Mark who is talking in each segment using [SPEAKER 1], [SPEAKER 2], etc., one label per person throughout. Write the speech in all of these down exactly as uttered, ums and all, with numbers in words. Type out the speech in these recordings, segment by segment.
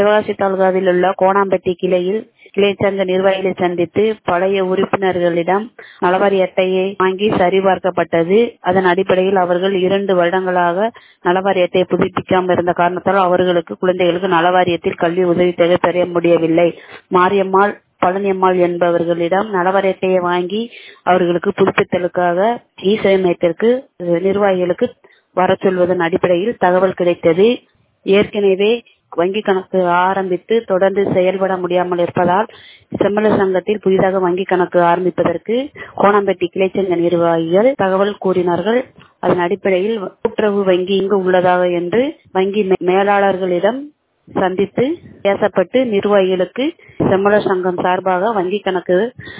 [SPEAKER 1] சிவகாசி தாலுகாவில் உள்ள கோணாம்பட்டி கிளையில் கிளை சங்க நிர்வாகிகளை சந்தித்து பழைய உறுப்பினர்களிடம் நலவாரி அட்டையை வாங்கி சரிபார்க்கப்பட்டது. அதன் அடிப்படையில் அவர்கள் இரண்டு வருடங்களாக நலவாரி அட்டையை புதுப்பிக்காமல் இருந்த காரணத்தால் அவர்களுக்கு குழந்தைகளுக்கு நலவாரியத்தில் கல்வி உதவித்தொகை பெற முடியவில்லை. மாரியம்மாள் பழனியம்மாள் என்பவர்களிடம் நலவாரி அட்டையை வாங்கி அவர்களுக்கு புதுப்பித்தலுக்காக இ சேவை மையத்திற்கு நிர்வாகிகளுக்கு வர சொல்வதன் அடிப்படையில் தகவல் கிடைத்தது. ஏற்கனவே வங்கி கணக்கு ஆரம்பித்து தொடர்ந்து செயல்பட முடியாமல் இருப்பதால் செம்மல சங்கத்தில் புதிதாக வங்கி கணக்கு ஆரம்பிப்பதற்கு கோணாம்பட்டி கிளைச்சங்க நிர்வாகிகள் தகவல் கூறினார்கள். அதன் அடிப்படையில் கூட்டுறவு வங்கி இங்கு உள்ளதாக என்று வங்கி மேலாளர்களிடம் சந்தித்து பேசப்பட்டு நிர்வாகிகளுக்கு செம்மல சங்கம் சார்பாக வங்கி கணக்கு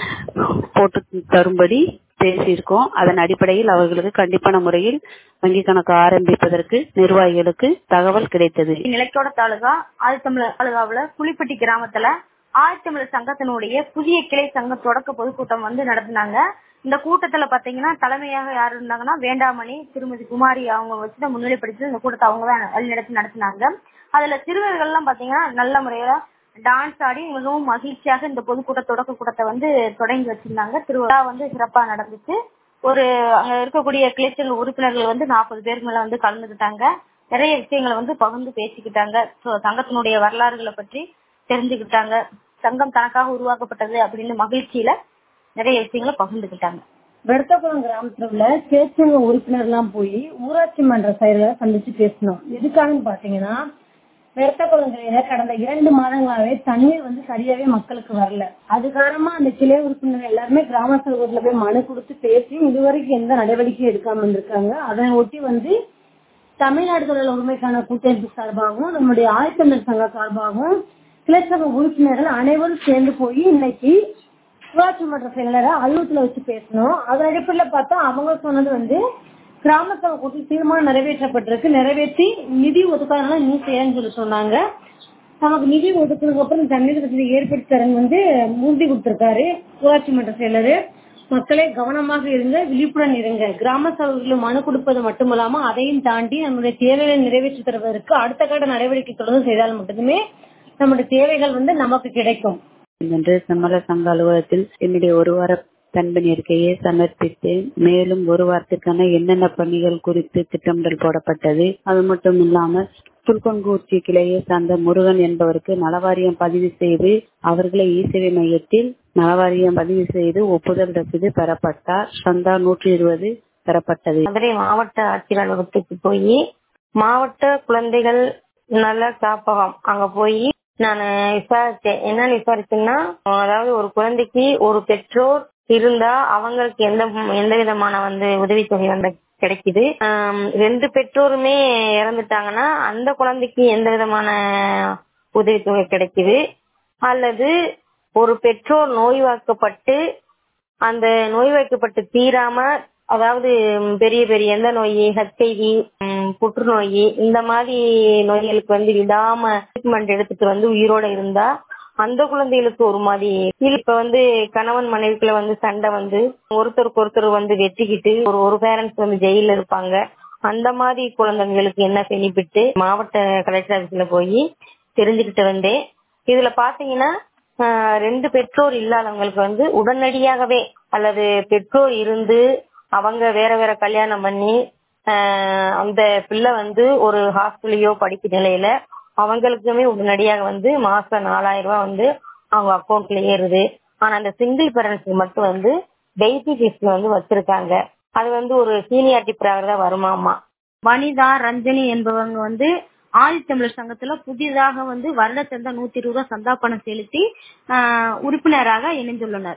[SPEAKER 1] போட்டு தரும்படி பேசியிருக்கோம். அதன் அடிப்படையில் அவர்களுக்கு கண்டிப்பான முறையில் வங்கி கணக்கு ஆரம்பிப்பதற்கு நிர்வாகிகளுக்கு தகவல் கிடைத்தது.
[SPEAKER 2] நிலக்கோட தாலுகா ஆதித்தமிழர் தாலுகாவுல புலிப்பட்டி கிராமத்துல ஆதித்தமிழர் சங்கத்தினுடைய புதிய கிளை சங்க தொடக்க பொதுக்கூட்டம் வந்து நடத்தினாங்க. இந்த கூட்டத்துல பாத்தீங்கன்னா தலைமையாக யாரு இருந்தாங்கன்னா வேண்டாமணி திருமதி குமாரி அவங்க வச்சுதான் முன்னிலைப்படுத்தி இந்த கூட்டத்தை அவங்கதான் வழிநடத்தி நடத்தினாங்க. அதுல சிறுவர்கள் எல்லாம் பாத்தீங்கன்னா நல்ல முறையில டான்ஸ் ஆடி மிகவும் மகிழ்ச்சியாக இந்த பொதுக்கூட்ட தொடக்க கூட்டத்தை வந்து தொடங்கி வச்சிருந்தாங்க. திருவிழா வந்து சிறப்பா நடந்துச்சு. ஒரு அங்க இருக்கக்கூடிய கிளைச்சங்க உறுப்பினர்கள் வந்து நாற்பது பேருக்கு மேல வந்து கலந்துக்கிட்டாங்க. நிறைய விஷயங்களை வந்து பகிர்ந்து பேசிக்கிட்டாங்க. சங்கத்தினுடைய வரலாறுகளை பற்றி தெரிஞ்சுக்கிட்டாங்க. சங்கம் தனக்காக உருவாக்கப்பட்டது அப்படின்னு மகிழ்ச்சியில நிறைய விஷயங்களை பகிர்ந்துக்கிட்டாங்க.
[SPEAKER 3] வெடுத்தகுளம் கிராமத்துல உள்ள கிளைச்சங்க உறுப்பினர் எல்லாம் போய் ஊராட்சி மன்ற செயலரை சந்திச்சு பேசணும். எதுக்காகன்னு பாத்தீங்கன்னா வெடுத்தகுளம் கிளையில கடந்த இரண்டு மாதங்களாவே தண்ணீர் வந்து சரியாவே மக்களுக்கு வரல. அது காரணமா அந்த கிளை உறுப்பினர் எல்லாருமே கிராம சபையில போய் மனு கொடுத்து பேசி இதுவரைக்கும் எந்த நடவடிக்கையும் எடுக்காம இருந்திருக்காங்க. அதனை ஒட்டி வந்து தமிழ்நாடு தொழில் உரிமைக்கான கூட்டமைப்பு சார்பாகவும் நம்முடைய ஆதித்தமிழர் சங்க சார்பாகவும் கிளைச்சங்க உறுப்பினர்கள் அனைவரும் சேர்ந்து போய் இன்னைக்கு ஊராட்சி மன்ற செயலரை அலுவலகத்துல வச்சு பேசணும். அதன் அடிப்படையில பார்த்தா அவங்க சொன்னது வந்து கிராம சபை கூட்டி தீர்மானம் நிறைவேற்றப்பட்டிருக்கு, நிறைவேற்றி நிதி ஒதுக்காதனால நீ செய்யன்னு சொல்லி சொன்னாங்க. நமக்கு நிதி ஒதுக்குறதுக்கு அப்புறம் தண்ணீர் வசதி ஏற்படுத்தி தரன்னு வந்து உறுதி கொடுத்திருக்காரு ஊராட்சி மன்ற செயலர். மக்களே கவனமாக இருங்க, விழிப்புடன் இருங்க. கிராம சபைகளில் மனு கொடுப்பது மட்டுமல்லாம அதையும் தாண்டி நம்முடைய தேவைகளை நிறைவேற்றி தருவதற்கு அடுத்த கட்ட நடவடிக்கை தொடர்ந்து செய்தால் மட்டுமே நம்முடைய தேவைகள் வந்து நமக்கு கிடைக்கும்
[SPEAKER 1] என்று செம்மல சங்க அலுவலகத்தில் என்னுடைய ஒரு வார தன்பணி அறிக்கையை சமர்ப்பித்தேன். மேலும் ஒரு வாரத்திற்கான என்னென்ன பணிகள் குறித்து திட்டமிடல் போடப்பட்டது. அது மட்டும் இல்லாமல் துல்கொங்கூர்ச்சி கிளையை சார்ந்த முருகன் என்பவருக்கு நலவாரியம் பதிவு செய்து அவர்களை இ சேவை மையத்தில் நலவாரியம் பதிவு செய்து ஒப்புதல் ரசீது பெறப்பட்டார். சந்தா நூற்றி இருபது பெறப்பட்டது.
[SPEAKER 2] மதுரை மாவட்ட ஆட்சியர் அலுவலகத்துக்கு போய் மாவட்ட குழந்தைகள் நல காப்பகம் அங்க போய் நான் விசாரிச்சேன். என்ன விசாரிச்சேன்னா, அதாவது ஒரு குழந்தைக்கு ஒரு பெற்றோர் இருந்தா அவங்களுக்கு எந்த எந்த விதமான வந்து உதவித்தொகை வந்து கிடைக்குது. ரெண்டு பெற்றோருமே இறந்துட்டாங்கன்னா அந்த குழந்தைக்கு எந்த விதமான உதவித்தொகை கிடைக்குது. அல்லது ஒரு பெற்றோர் நோய்வாக்கப்பட்டு அந்த நோய்வாய்க்கப்பட்டு தீராம, அதாவது பெரிய பெரிய எந்த நோய், ஹெச்ஐவி, புற்றுநோய், இந்த மாதிரி நோய்களுக்கு வந்து விடாம ட்ரீட்மெண்ட் எடுத்துட்டு வந்து உயிரோட இருந்தா அந்த குழந்தைகளுக்கு ஒரு மாதிரி. இப்ப வந்து கணவன் மனைவிக்குள்ள வந்து சண்டை வந்து ஒருத்தருக்கு ஒருத்தர் வந்து வெட்டிக்கிட்டு ஒரு ஒரு பேரண்ட்ஸ் வந்து ஜெயில இருப்பாங்க. அந்த மாதிரி குழந்தைங்களுக்கு என்ன பெனிஃபிட் மாவட்ட கலெக்டர் ஆபீஸ்ல போய் தெரிஞ்சுக்கிட்டு வந்தேன். இதுல பாத்தீங்கன்னா ரெண்டு பெற்றோர் இல்லாதவங்களுக்கு வந்து உடனடியாகவே, அல்லது பெற்றோர் இருந்து அவங்க வேற வேற கல்யாணம் பண்ணி அந்த பிள்ளை வந்து ஒரு ஹாஸ்டல்லையோ படிக்க நிலையில அவங்களுக்குமே உடனடியாக வந்து மாசம் நாலாயிரம் ரூபாய் வந்து அவங்க அக்கௌண்ட்ல ஏறுது. ஆனா அந்த சிங்கிள் பேரண்ட்ஸ்க்கு மட்டும் வந்து பேசிக் லிஸ்ட்ல வந்து வச்சிருக்காங்க. அது வந்து ஒரு சீனியாரிட்டி பிரகாரம் தான் வருமாமா.
[SPEAKER 4] வனிதா ரஞ்சனி என்பவங்க வந்து ஆதித்தமிழர் சங்கத்துல புதிதாக வந்து வருட சந்தா நூத்தி இருபது ரூபாய் சந்தா பணம் செலுத்தி உறுப்பினராக இணைந்துள்ளனர்.